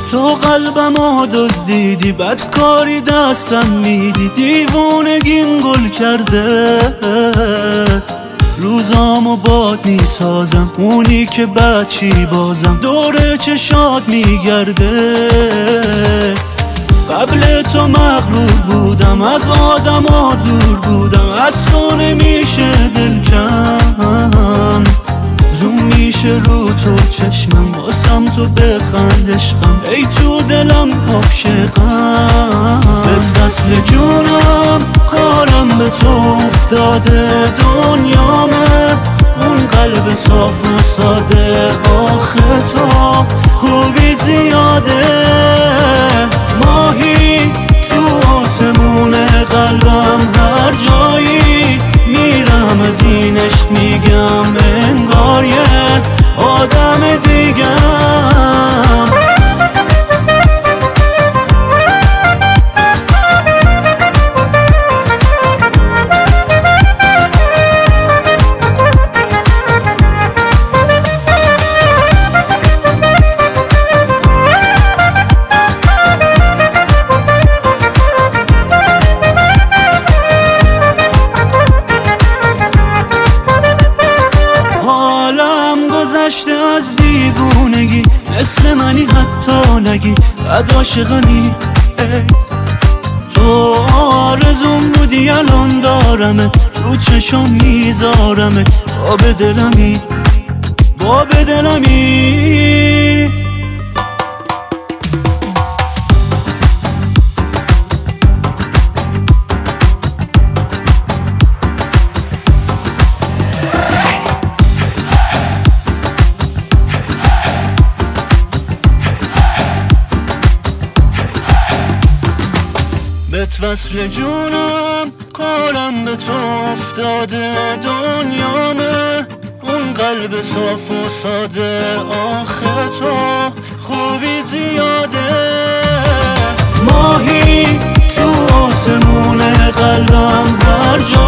تو قلبمو دزدیدی، بدکاری دستم میدی، دیوونگیم گل کرده. روزامو باد میسازم، اونی که بچی بازم دور چشات میگرده. قبل تو مغرور بودم، از آدما دور بودم، از تو نمیشه دل کم. زوم میشه رو تو چشمم، واسم تو بخند عشقم، ای تو دلم عاشقم. بهت وصل جونم، کارم به تو افتاده، دنیامه اون قلب صاف و ساده. آخه تو خوبی زیاده، ماهی تو آسمون قلبم، هر جایی میرم از اینش میگم، انگار یه آدم دیگم. گذشته از دیوونگی، مثل منی حتی نگی بد عاشقانی. تو آرزوم بودی الان دارمه، رو چشم میذارمه، با به دلمی، با به دلمی. بهت وصل جونم، کارم به تو افتاده، دنیامه اون قلب صاف و ساده. آخه تو خوبی زیاده، ماهی تو آسمون قلبم، هر جا